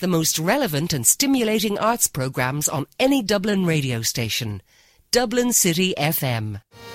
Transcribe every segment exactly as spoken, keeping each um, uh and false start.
the most relevant and stimulating arts programmes on any Dublin radio station. Dublin City F M.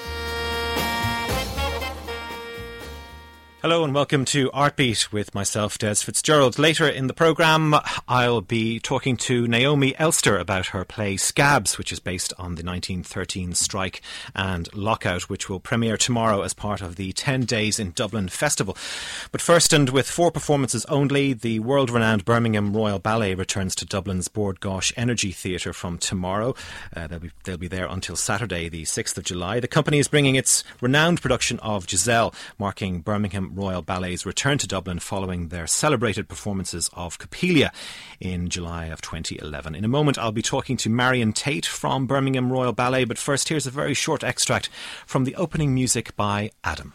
Hello and welcome to Artbeat with myself, Des Fitzgerald. Later in the programme, I'll be talking to Naomi Elster about her play Scabs, which is based on the nineteen thirteen strike and lockout, which will premiere tomorrow as part of the ten Days in Dublin festival. But first, and with four performances only, the world-renowned Birmingham Royal Ballet returns to Dublin's Bord Gáis Energy Theatre from tomorrow. Uh, they'll be, they'll be there until Saturday, the sixth of July. The company is bringing its renowned production of Giselle, marking Birmingham Royal Ballet's return to Dublin following their celebrated performances of Coppelia in July of twenty eleven. In a moment, I'll be talking to Marion Tate from Birmingham Royal Ballet, but first, here's a very short extract from the opening music by Adam.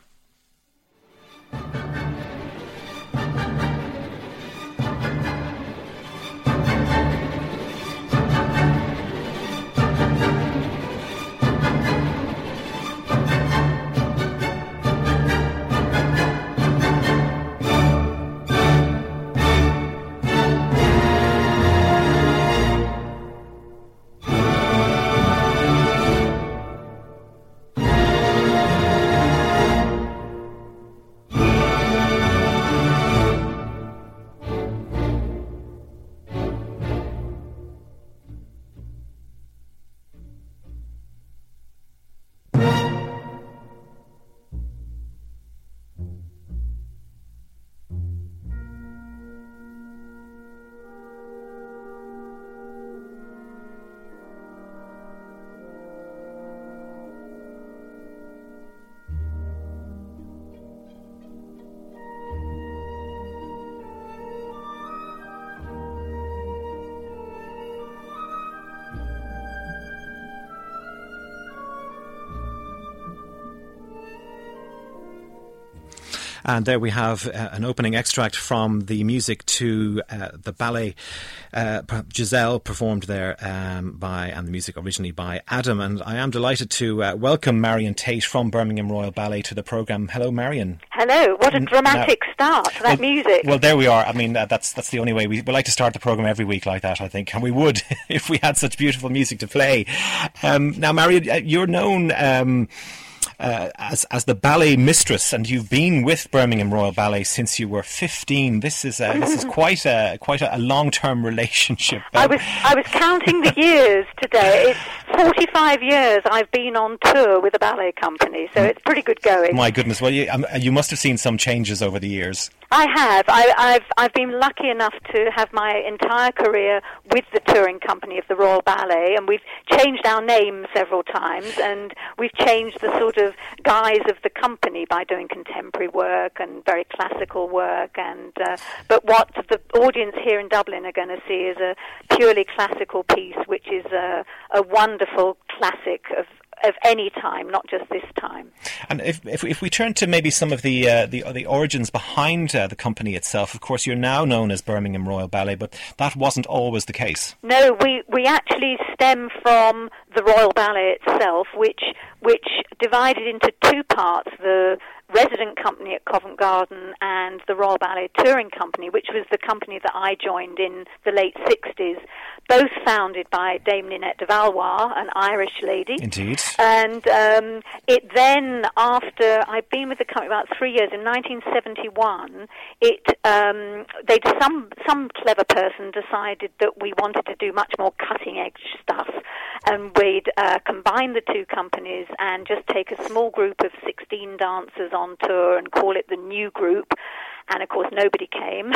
And there we have uh, an opening extract from the music to uh, the ballet uh, Giselle, performed there um, by, and the music originally by Adam. And I am delighted to uh, welcome Marion Tate from Birmingham Royal Ballet to the programme. Hello, Marion. Hello. What a dramatic now, start to that well, music. Well, there we are. I mean, uh, that's that's the only way. We, we like to start the programme every week like that, I think. And we would if we had such beautiful music to play. Um, now, Marion, you're known... Um, Uh, as as the ballet mistress, and you've been with Birmingham Royal Ballet since you were fifteen. This is uh, this is quite a quite a, a long term relationship. I was I was counting the years today. It's forty-five years I've been on tour with a ballet company, so it's pretty good going. My goodness! Well, you, um, you must have seen some changes over the years. I have. I, I've I've been lucky enough to have my entire career with the touring company of the Royal Ballet, and we've changed our name several times, and we've changed the sort of guise of the company by doing contemporary work and very classical work. And uh, but what the audience here in Dublin are going to see is a purely classical piece, which is a, a wonderful classic of. of any time, not just this time. And if if, if we turn to maybe some of the uh, the, the origins behind uh, the company itself, of course, you're now known as Birmingham Royal Ballet, but that wasn't always the case. No, we, we actually stem from the Royal Ballet itself, which which divided into two parts, the resident company at Covent Garden and the Royal Ballet Touring Company, which was the company that I joined in the late sixties, both founded by Dame Ninette de Valois, an Irish lady. Indeed. And um, it then, after I'd been with the company about three years, in nineteen seventy-one, it um, they some some clever person decided that we wanted to do much more cutting-edge stuff, and we'd uh, combine the two companies and just take a small group of sixteen dancers on tour and call it the New Group. And, of course, nobody came.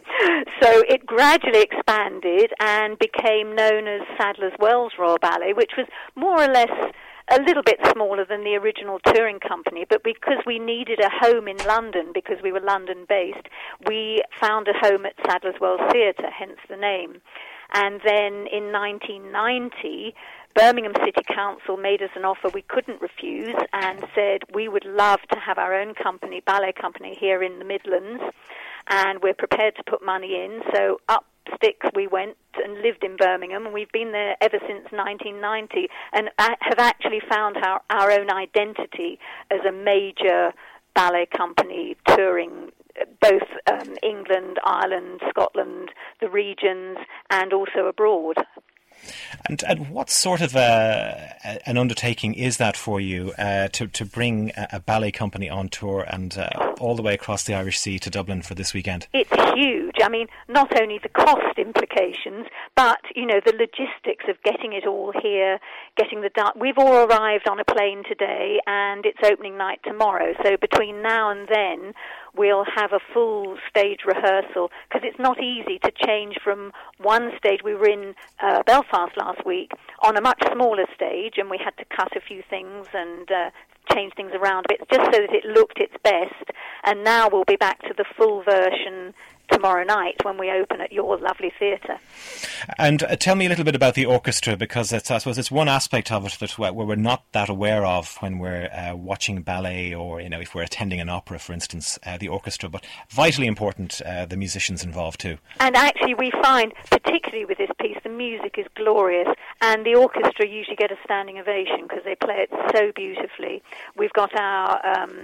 So it gradually expanded and became known as Sadler's Wells Royal Ballet, which was more or less a little bit smaller than the original touring company. But because we needed a home in London, because we were London-based, we found a home at Sadler's Wells Theatre, hence the name. And then in nineteen ninety, Birmingham City Council made us an offer we couldn't refuse and said we would love to have our own company, ballet company, here in the Midlands, and we're prepared to put money in. So up sticks we went and lived in Birmingham, and we've been there ever since nineteen ninety, and have actually found our, our own identity as a major ballet company touring both um, England, Ireland, Scotland, the regions, and also abroad. And, and what sort of a, an undertaking is that for you uh, to to bring a, a ballet company on tour and uh, all the way across the Irish Sea to Dublin for this weekend? It's huge. I mean, not only the cost implications, but you know the logistics of getting it all here, getting the. Da- We've all arrived on a plane today, and it's opening night tomorrow. So between now and then, we'll have a full stage rehearsal because it's not easy to change from one stage. We were in uh, Belfast last week on a much smaller stage, and we had to cut a few things and uh, change things around a bit just so that it looked its best. And now we'll be back to the full version tomorrow night when we open at your lovely theatre. And uh, tell me a little bit about the orchestra, because it's, I suppose it's one aspect of it that we're, we're not that aware of when we're uh, watching ballet, or you know, if we're attending an opera, for instance, uh, the orchestra. But vitally important, uh, the musicians involved too. And actually, we find, particularly with this piece, the music is glorious, and the orchestra usually get a standing ovation because they play it so beautifully. We've got our Um,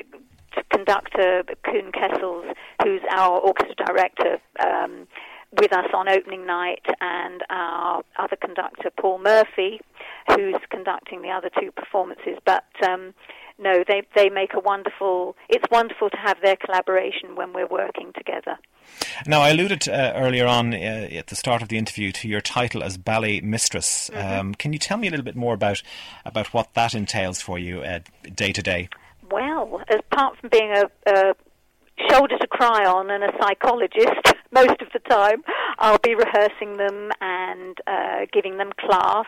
conductor Kuhn Kessels, who's our orchestra director, um, with us on opening night, and our other conductor Paul Murphy, who's conducting the other two performances. But um, no, they they make a wonderful. It's wonderful to have their collaboration when we're working together. Now, I alluded uh, earlier on uh, at the start of the interview to your title as ballet mistress. Mm-hmm. Um, can you tell me a little bit more about about what that entails for you uh, day to day? Well, apart from being a, a shoulder to cry on and a psychologist most of the time, I'll be rehearsing them and uh, giving them class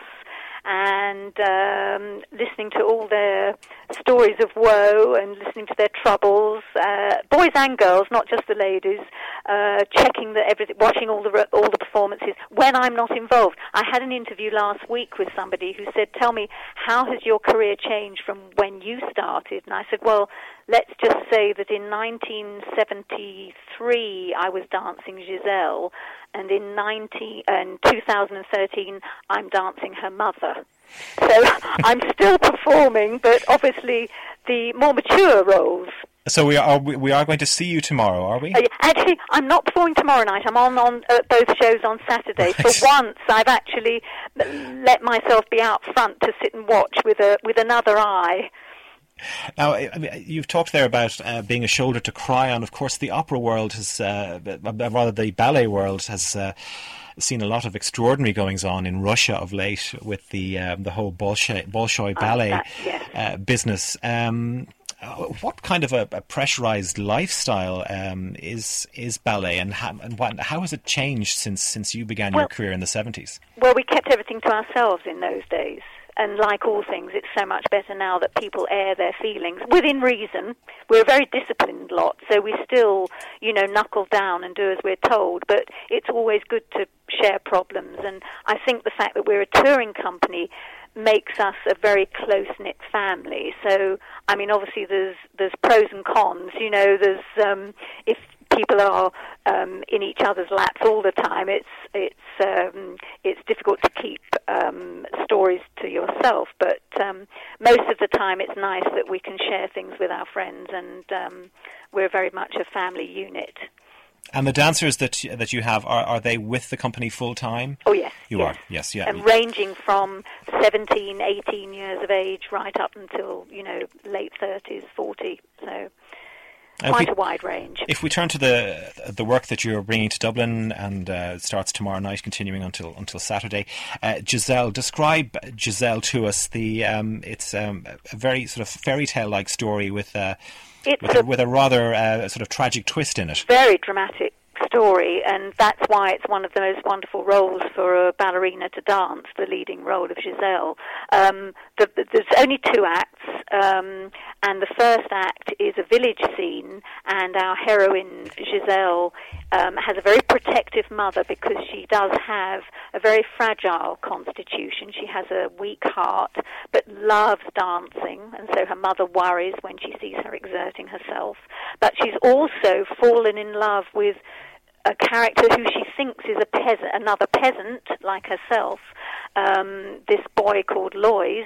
and um, listening to all their stories of woe and listening to their troubles, uh, boys and girls, not just the ladies, uh, checking that everything, watching all the re- all the performances when I'm not involved. I had an interview last week with somebody who said, "Tell me, how has your career changed from when you started?" And I said, "Well, let's just say that in nineteen seventy-three I was dancing Giselle, and in nineteen, uh, two thousand thirteen I'm dancing her mother. So I'm still performing, but obviously the more mature roles." So we are we are going to see you tomorrow, are we? Uh, actually, I'm not performing tomorrow night. I'm on on uh, both shows on Saturday. Right. For once, I've actually let myself be out front to sit and watch with a with another eye. Now, I mean, you've talked there about uh, being a shoulder to cry on. Of course, the opera world has, uh, rather the ballet world has uh, seen a lot of extraordinary goings on in Russia of late with the um, the whole Bolshoi, Bolshoi ballet uh, that, yes. uh, business. Um, what kind of a, a pressurized lifestyle um, is is ballet, and how, and what, how has it changed since since you began well, your career in the seventies? Well, we kept everything to ourselves in those days. And like all things, it's so much better now that people air their feelings within reason. We're a very disciplined lot, so we still, you know, knuckle down and do as we're told. But it's always good to share problems. And I think the fact that we're a touring company makes us a very close-knit family. So, I mean, obviously there's there's pros and cons. You know, there's um, if people are um, in each other's laps all the time, it's it's um, it's difficult to keep um, stories to yourself. But um, most of the time, it's nice that we can share things with our friends, and um, we're very much a family unit. And the dancers that that you have, are are they with the company full time? Oh yes, you yes. are. Yes, yeah. And ranging from seventeen, eighteen years of age right up until, you know, late thirties, forty. So. Quite we, a wide range. If we turn to the the work that you're bringing to Dublin, and uh, it starts tomorrow night, continuing until until Saturday, uh, Giselle, describe Giselle to us. The um, it's um, a very sort of fairy tale like story with uh, with a, a, with a rather uh, sort of tragic twist in it. Very dramatic story, and that's why it's one of the most wonderful roles for a ballerina to dance, the leading role of Giselle. Um, the, the, there's only two acts, um, and the first act is a village scene, and our heroine, Giselle, um, has a very protective mother because she does have a very fragile constitution. She has a weak heart, but loves dancing, and so her mother worries when she sees her exerting herself. But she's also fallen in love with a character who she thinks is a peasant, another peasant like herself, um, this boy called Lois,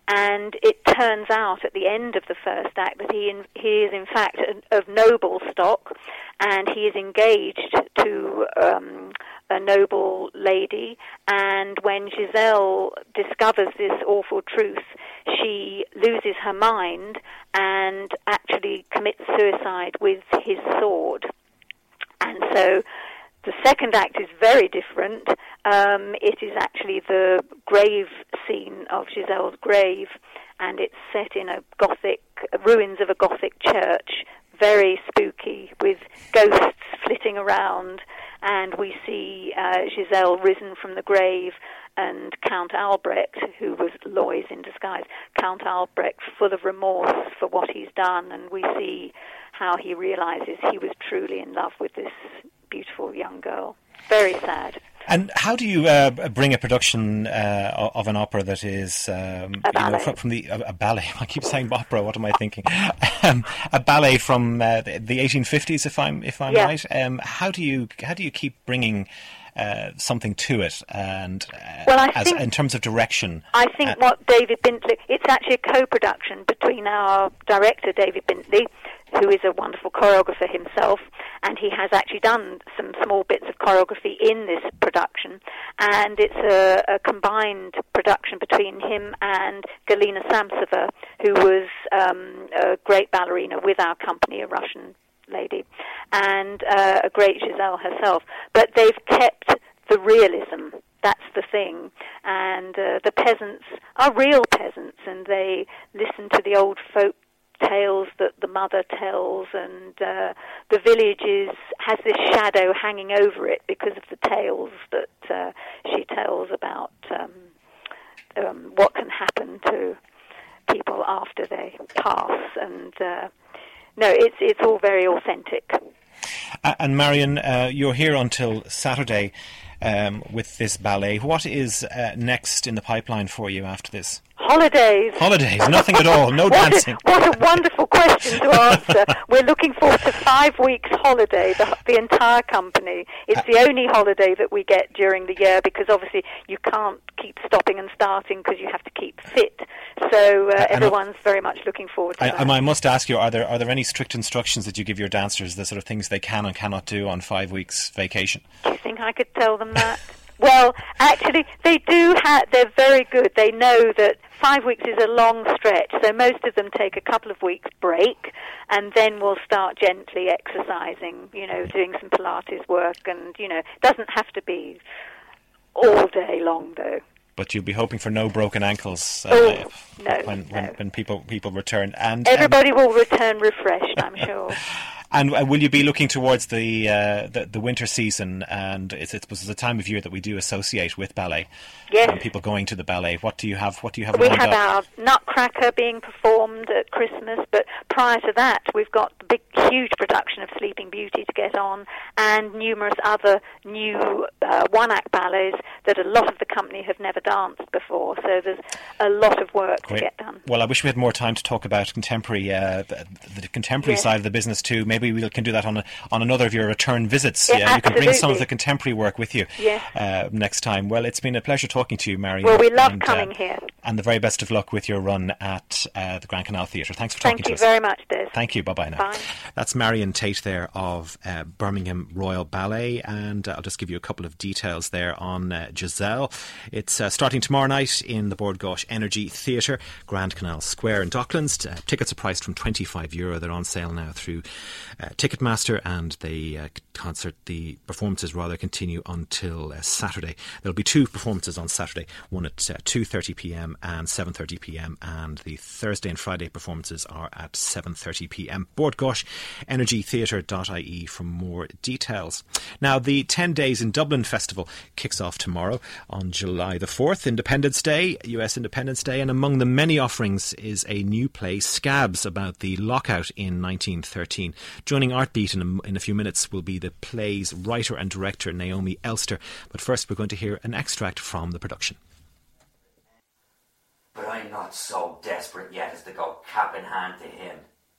And it turns out at the end of the first act that he in, he is in fact of noble stock, and he is engaged to um, a noble lady. And when Giselle discovers this awful truth, she loses her mind and actually commits suicide with his sword. And so the second act is very different. Um, it is actually the grave scene of Giselle's grave, and it's set in a Gothic, ruins of a Gothic church, very spooky, with ghosts flitting around, and we see uh, Giselle risen from the grave, and Count Albrecht, who was Lois in disguise, Count Albrecht full of remorse for what he's done, and we see how he realizes he was truly in love with this beautiful young girl. Very sad. And how do you uh, bring a production uh, of an opera that is um, a ballet. You know, from, from the a, a ballet? I keep saying opera. What am I thinking? um, a ballet from uh, the, the eighteen fifties, if I'm if I'm yeah. right. Um, how do you how do you keep bringing uh, something to it? And uh, well, I as, think, in terms of direction, I think uh, what David Bintley. It's actually a co-production between our director David Bintley, who is a wonderful choreographer himself, and he has actually done some small bits of choreography in this production, and it's a, a combined production between him and Galina Samtsova, who was um, a great ballerina with our company, a Russian lady, and uh, a great Giselle herself. But they've kept the realism. That's the thing. And uh, the peasants are real peasants, and they listen to the old folk tales that the mother tells, and uh, the village is, has this shadow hanging over it because of the tales that uh, she tells about um, um, what can happen to people after they pass. And uh, no, it's it's all very authentic. Uh, and Marion, uh, you're here until Saturday um, with this ballet. What is uh, next in the pipeline for you after this? Holidays. Holidays, nothing at all, no what dancing. A, what a wonderful question to answer. We're looking forward to five weeks holiday, the, the entire company. It's the only holiday that we get during the year, because obviously you can't keep stopping and starting because you have to keep fit. So uh, everyone's very much looking forward to I, that. I must ask you, are there are there any strict instructions that you give your dancers, the sort of things they can and cannot do on five weeks vacation? Do you think I could tell them that? Well, actually, they do have, they're very good. They know that five weeks is a long stretch, so most of them take a couple of weeks break, and then we'll start gently exercising, you know, doing some Pilates work, and, you know, it doesn't have to be all day long, though. But you'll be hoping for no broken ankles uh, oh, no, when, when, no. when people people return. And everybody um, will return refreshed, I'm sure. And uh, will you be looking towards the, uh, the the winter season? And it's it's the time of year that we do associate with ballet. Yes. And people going to the ballet. What do you have? What do you have? We lined have up? our Nutcracker being performed at Christmas, but prior to that, we've got the big, huge production of Sleeping Beauty to get on, and numerous other new uh, one-act ballets that a lot of the company have never danced before. So there's a lot of work Great. to get done. Well, I wish we had more time to talk about contemporary, uh, the, the contemporary yes. side of the business too. Maybe we can do that on a, on another of your return visits. Yeah, yeah, you can bring some absolutely. of the contemporary work with you yes. uh, next time. Well, it's been a pleasure talking to you, Marion. Well, we love and, coming uh, here. And the very best of luck with your run at uh, the Grand Canal Theatre. Thanks for Thank talking to us. Thank you very much, Des. Thank you. Bye-bye now. Bye. That's Marion Tate there of uh, Birmingham Royal Ballet, and uh, I'll just give you a couple of details there on uh, Giselle. It's uh, starting tomorrow night in the Bord Gáis Energy Theatre, Grand Canal Square in Docklands. Uh, tickets are priced from twenty-five euro. They're on sale now through uh, Ticketmaster, and the uh, concert, the performances rather, continue until uh, Saturday. There'll be two performances on Saturday, one at uh, two thirty p m and seven thirty p m, and the Thursday and Friday performances are at seven thirty p m. Bord Gáis Energy Theatre dot I E for more details. Now, the ten Days in Dublin Festival kicks off tomorrow on July the fourth, Independence Day, U S Independence Day, and among the many offerings is a new play, Scabs, about the lockout in nineteen thirteen. Joining Artbeat in a, in a few minutes will be the play's writer and director, Naomi Elster. But first, we're going to hear an extract from the production. But I'm not so desperate yet as to go cap in hand to him.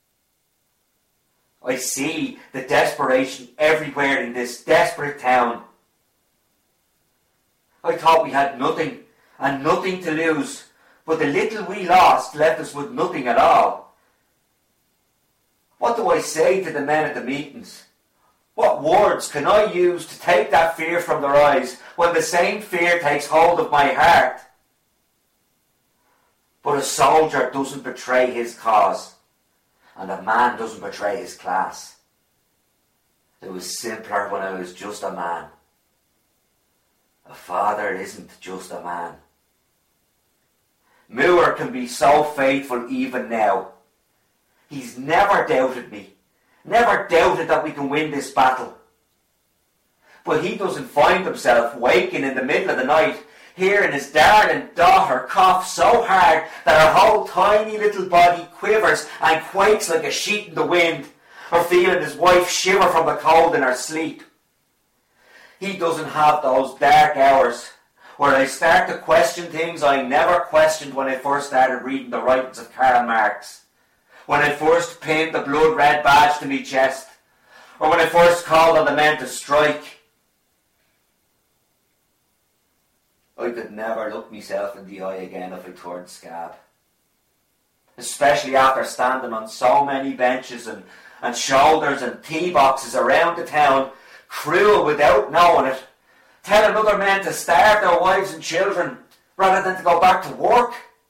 I see the desperation everywhere in this desperate town. I thought we had nothing and nothing to lose, but the little we lost left us with nothing at all. What do I say to the men at the meetings? What words can I use to take that fear from their eyes when the same fear takes hold of my heart? But a soldier doesn't betray his cause, and a man doesn't betray his class. It was simpler when I was just a man. A father isn't just a man. Moore can be so faithful even now. He's never doubted me, never doubted that we can win this battle. But he doesn't find himself waking in the middle of the night, hearing his darling daughter cough so hard that her whole tiny little body quivers and quakes like a sheet in the wind, or feeling his wife shiver from the cold in her sleep. He doesn't have those dark hours where I start to question things I never questioned when I first started reading the writings of Karl Marx, when I first pinned the blood-red badge to me chest, or when I first called on the men to strike. I could never look myself in the eye again if I turned scab. Especially after standing on so many benches and, and shoulders and tea boxes around the town, cruel without knowing it, telling other men to starve their wives and children rather than to go back to work.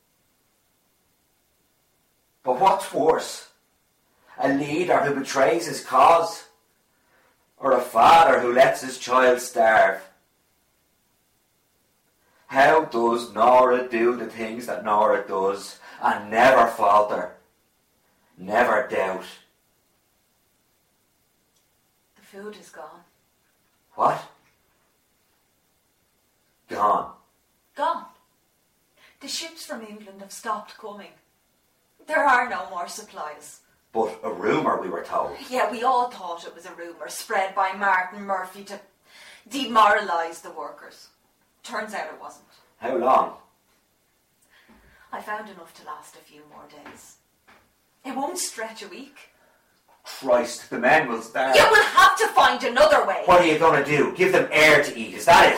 But what's worse? A leader who betrays his cause, or a father who lets his child starve? How does Nora do the things that Nora does and never falter, never doubt? The food is gone. What? Gone. Gone. The ships from England have stopped coming. There are no more supplies. But a rumour, we were told. Yeah, we all thought it was a rumour spread by Martin Murphy to demoralise the workers. Turns out it wasn't. How long? I found enough to last a few more days. It won't stretch a week. Christ, the men will starve. You will have to find another way. What are you going to do? Give them air to eat, is that it?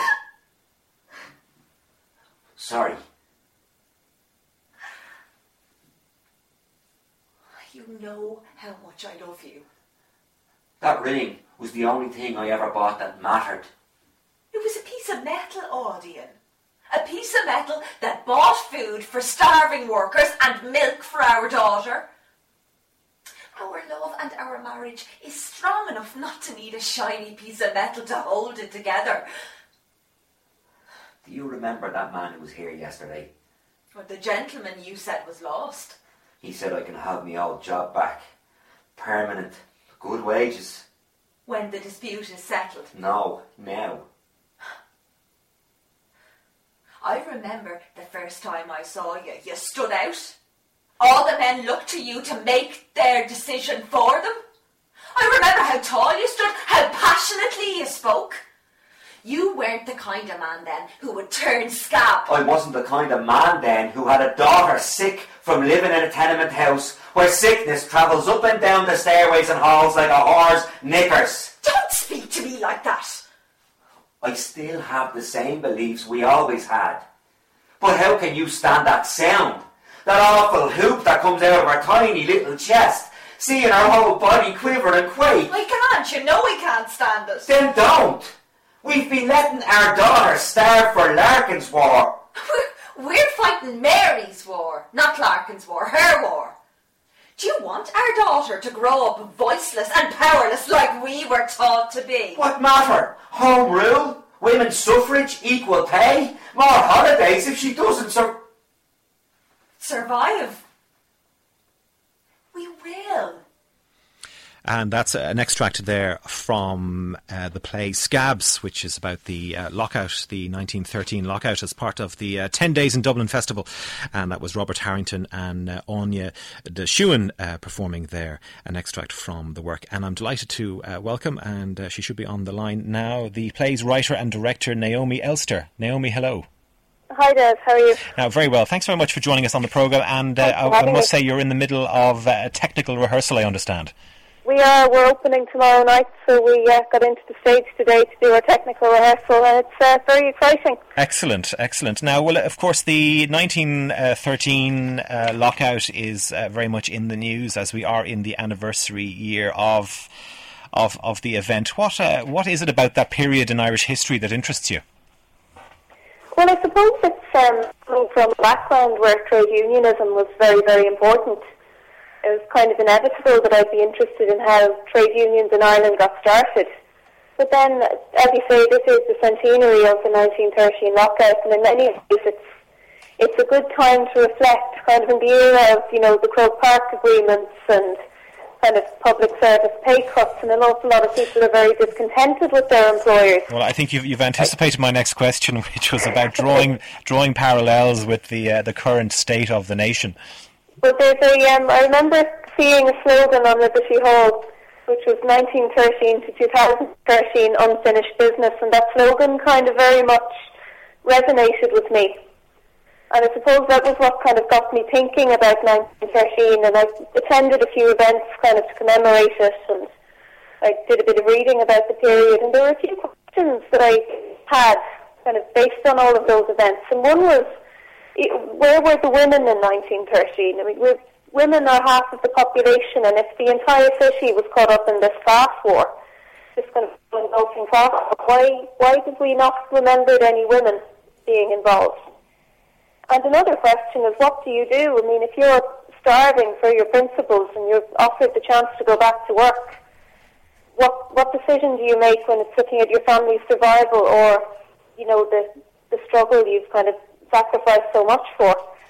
Sorry. You know how much I love you. That ring was the only thing I ever bought that mattered. It was a piece of metal, Audion. A piece of metal that bought food for starving workers and milk for our daughter. Our love and our marriage is strong enough not to need a shiny piece of metal to hold it together. Do you remember that man who was here yesterday? Or the gentleman you said was lost. He said I can have my old job back. Permanent. Good wages. When the dispute is settled. No, now. I remember the first time I saw you. You stood out. All the men looked to you to make their decision for them. I remember how tall you stood, how passionately you spoke. You weren't the kind of man then who would turn scab. I wasn't the kind of man then who had a daughter sick from living in a tenement house where sickness travels up and down the stairways and halls like a whore's knickers. Don't speak to me like that. I still have the same beliefs we always had. But how can you stand that sound? That awful hoop that comes out of her tiny little chest, seeing her whole body quiver and quake? I can't, you know I can't stand it. Then don't. We've been letting our daughter starve for Larkin's war. We're, we're fighting Mary's war, not Larkin's war, her war. Do you want our daughter to grow up voiceless and powerless like we were taught to be? What matter? Home rule? Women's suffrage? Equal pay? More holidays if she doesn't sur- survive? We will. And that's an extract there from uh, the play Scabs, which is about the uh, lockout, the nineteen thirteen lockout, as part of the uh, ten Days in Dublin Festival. And that was Robert Harrington and uh, Anya de Schuin uh, performing there, an extract from the work. And I'm delighted to uh, welcome, and uh, she should be on the line now, the play's writer and director, Naomi Elster. Naomi, hello. Hi, Des. How are you? Now, very well. Thanks very much for joining us on the programme. And uh, I, I must say you're in the middle of uh, a technical rehearsal, I understand. We are. We're opening tomorrow night, so we uh, got into the stage today to do our technical rehearsal, and it's uh, very exciting. Excellent, excellent. Now, well, of course, the nineteen thirteen uh, lockout is uh, very much in the news as we are in the anniversary year of of of the event. What uh, what is it about that period in Irish history that interests you? Well, I suppose it's um, coming from a background where trade unionism was very, very important. It was kind of inevitable that I'd be interested in how trade unions in Ireland got started. But then, as you say, this is the centenary of the nineteen thirteen lockout, and in many ways it's it's a good time to reflect, kind of in the era of, you know, the Croke Park agreements and kind of public service pay cuts, and an awful lot of people are very discontented with their employers. Well, I think you've, you've anticipated my next question, which was about drawing drawing parallels with the uh, the current state of the nation. Well, there's a, um, I remember seeing a slogan on Liberty Hall, which was nineteen thirteen to two thousand thirteen unfinished business, and that slogan kind of very much resonated with me. And I suppose that was what kind of got me thinking about nineteen thirteen, and I attended a few events kind of to commemorate it, and I did a bit of reading about the period, and there were a few questions that I had kind of based on all of those events, and one was, where were the women in nineteen thirteen? I mean, we're, women are half of the population, and if the entire city was caught up in this class war, this kind of engulfing class war, why, why did we not remember any women being involved? And another question is, what do you do? I mean, if you're starving for your principles and you're offered the chance to go back to work, what what decision do you make when it's looking at your family's survival or, you know, the the struggle you've kind of sacrificed so much for?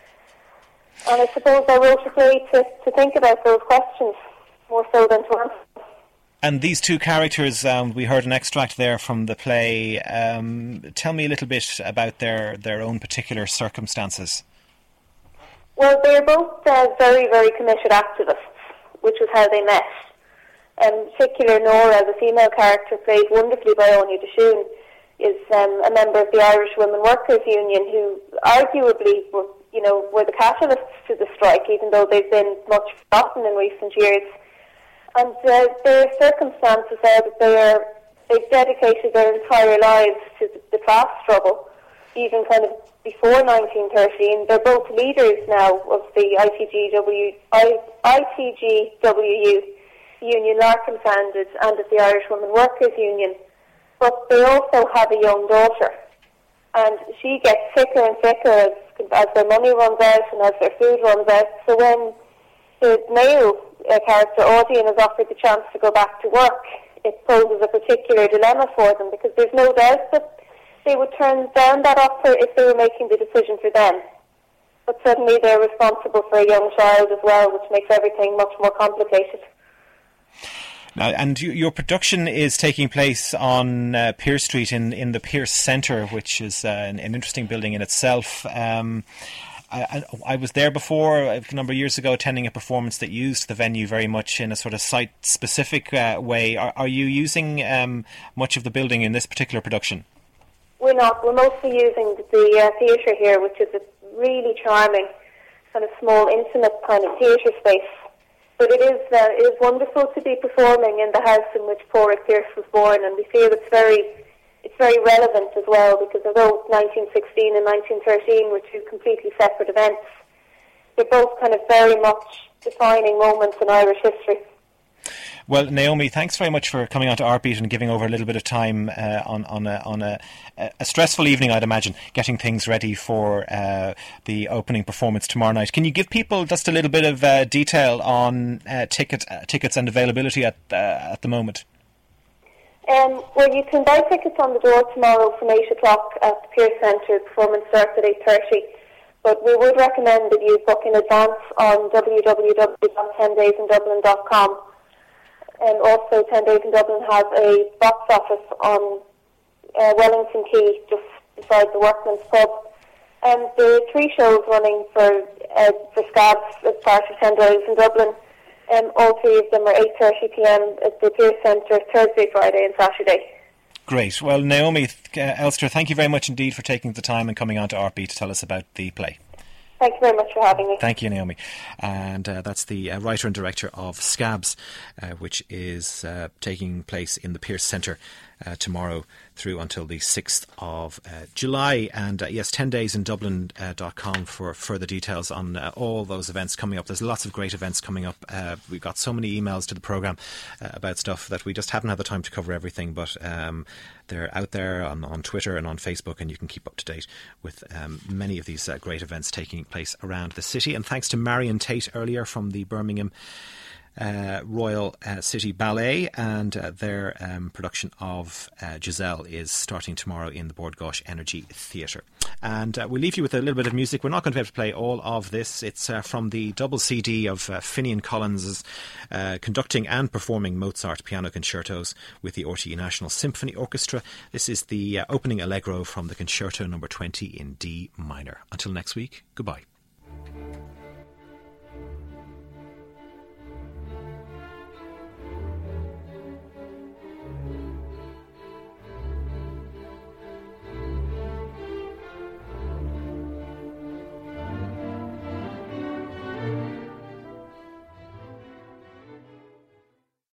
And I suppose I wrote a play to, to think about those questions more so than to answer. And these two characters, um, we heard an extract there from the play. Um, tell me a little bit about their, their own particular circumstances. Well, they're both uh, very, very committed activists, which was how they met. Um, in particular, Nora, the female character, played wonderfully by Anya Dishoon, is um, a member of the Irish Women Workers Union, who arguably were, you know, were the catalysts to the strike, even though they've been much forgotten in recent years. And uh, their circumstances are that they are, they've dedicated their entire lives to the, the class struggle, even kind of before nineteen thirteen. They're both leaders now of the I T G W, I, I T G W U, the union Larkin founded, and of the Irish Women Workers Union. But they also have a young daughter, and she gets sicker and sicker as, as their money runs out and as their food runs out. So when the male uh, character, Audion, is offered the chance to go back to work, it poses a particular dilemma for them, because there's no doubt that they would turn down that offer if they were making the decision for them. But suddenly they're responsible for a young child as well, which makes everything much more complicated. Now, and you, your production is taking place on uh, Pearse Street in, in the Pearse Centre, which is uh, an, an interesting building in itself. Um, I, I was there before a number of years ago attending a performance that used the venue very much in a sort of site-specific uh, way. Are, are you using um, much of the building in this particular production? We're not. We're mostly using the uh, theatre here, which is a really charming, kind of small, intimate kind of theatre space. But it is uh, it is wonderful to be performing in the house in which Pádraig Pearse was born, and we feel it's very it's very relevant as well, because although nineteen sixteen and nineteen thirteen were two completely separate events, they're both kind of very much defining moments in Irish history. Well, Naomi, thanks very much for coming on to Artbeat and giving over a little bit of time uh, on on a on a, a stressful evening, I'd imagine, getting things ready for uh, the opening performance tomorrow night. Can you give people just a little bit of uh, detail on uh, ticket, uh, tickets and availability at uh, at the moment? Um, well, you can buy tickets on the door tomorrow from eight o'clock at the Pearse Centre. Performance starts at eight thirty. But we would recommend that you book in advance on w w w dot ten days in dublin dot com. And also, ten days in Dublin has a box office on uh, Wellington Quay, just beside the Workman's Pub. And there are three shows running for uh, for Scabs as part of ten days in Dublin. Um, all three of them are eight thirty p m at the Pearse Centre, Thursday, Friday and Saturday. Great. Well, Naomi uh, Elster, thank you very much indeed for taking the time and coming on to Artbeat to tell us about the play. Thank you very much for having me. Thank you, Naomi. And uh, that's the uh, writer and director of Scabs, uh, which is uh, taking place in the Pearse Centre uh, tomorrow through until the sixth of uh, July. And uh, yes, ten days in Dublin dot com for further details on uh, all those events coming up. There's lots of great events coming up. Uh, we've got so many emails to the programme uh, about stuff that we just haven't had the time to cover everything, but um, they're out there on, on Twitter and on Facebook, and you can keep up to date with um, many of these uh, great events taking place around the city. And thanks to Marion Tate earlier from the Birmingham Uh, Royal uh, City Ballet, and uh, their um, production of uh, Giselle is starting tomorrow in the Bord Gáis Energy Theatre. And uh, we'll leave you with a little bit of music. We're not going to be able to play all of this. It's uh, from the double C D of uh, Finian Collins' uh, conducting and performing Mozart piano concertos with the R T E National Symphony Orchestra. This is the uh, opening allegro from the Concerto number twenty in D minor. Until next week, goodbye.